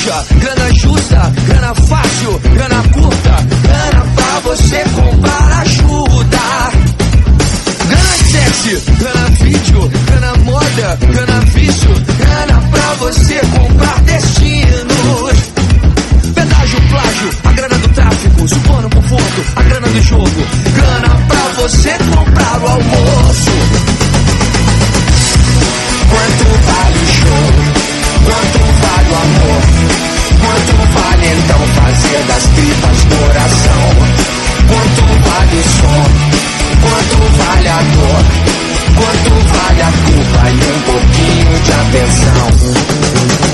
suja, grana justa, grana fácil, grana curta, grana pra você comprar ajuda. Grana sexy, grana vídeo, grana moda, grana vício, grana pra você comprar destinos. Pedágio, plágio, a grana do tráfico, supondo conforto, a grana do jogo, grana pra você comprar o almoço. Quanto vale o show? Quanto vale o amor? Quanto vale então fazer das tripas coração? Quanto vale o som? Quanto vale a dor? Quanto vale a culpa e um pouquinho de atenção?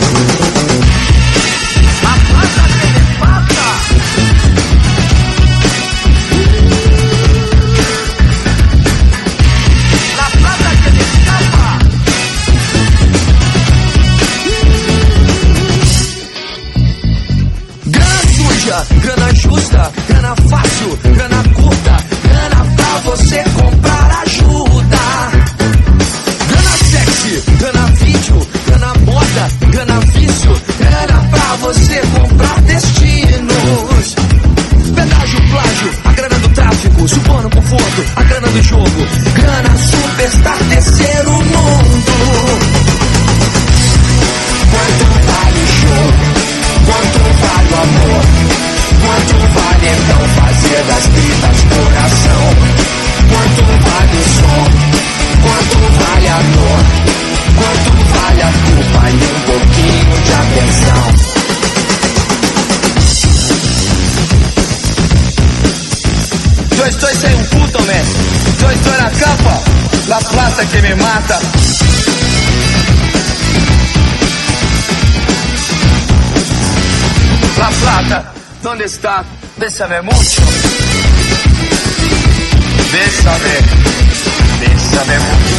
Grana justa, grana fácil, grana curta, grana pra você comprar ajuda. Grana sexy, grana vídeo, grana moda, grana vício, grana pra você comprar destinos. Pedágio, plágio, a grana do tráfico, supondo conforto, a grana do jogo, grana superstar, terceiro mundo. Quanto vale o show? Quanto vale o amor? Quanto vale então fazer das tripas coração? Quanto vale o som? Quanto vale a dor? Quanto vale a culpa e um pouquinho de atenção? Yo estoy sem un puto mes. Yo estoy na capa, la plata que me mata. La plata, ¿dónde está? Bésame mucho. Bésame mucho.